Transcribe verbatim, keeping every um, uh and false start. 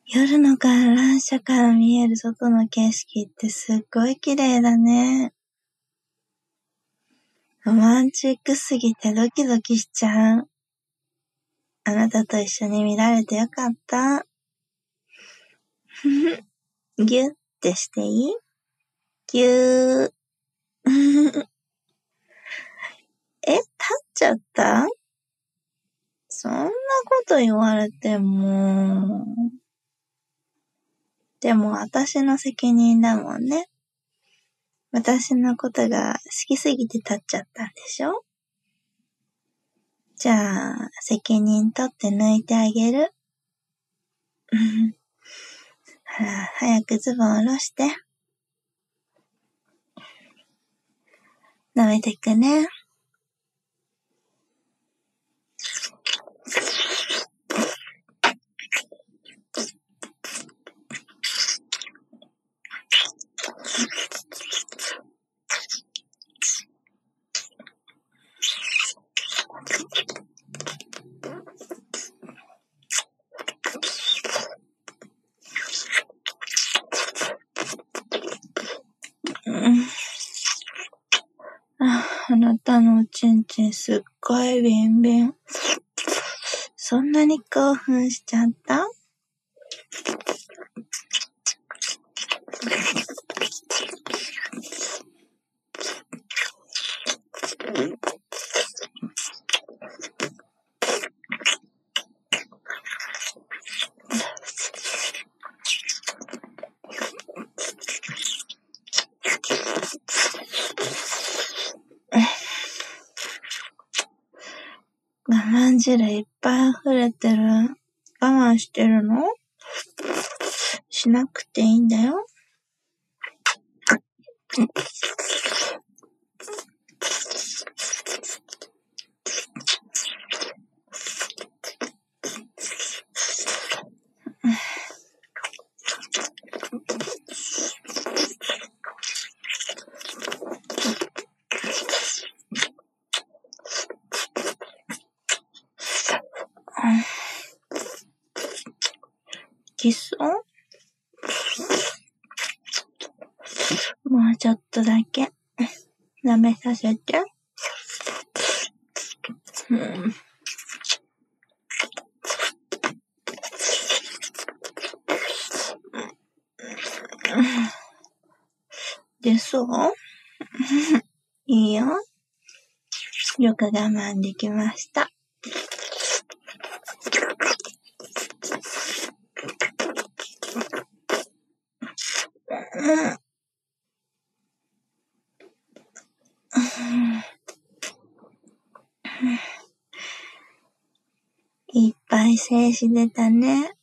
夜の観覧車から見える外の景色ってすっごい綺麗だね。ロマンチックすぎてドキドキしちゃう。あなたと一緒に見られてよかった。ギュッてしていい？ギュー。え、立っちゃった？そんなこと言われても。でも私の責任だもんね。私のことが好きすぎて立っちゃったんでしょ？じゃあ、責任取って抜いてあげる。ほら、早くズボン下ろして。舐めてくね。あなたのおちんちんすっごいビンビン。そんなに興奮しちゃった？我慢汁いっぱい溢れてる。我慢してるの？しなくていいんだよ。キスを？もうちょっとだけ舐めさせて。うん、で、そういいよ。よく我慢できました。うんいっぱい精子出たね。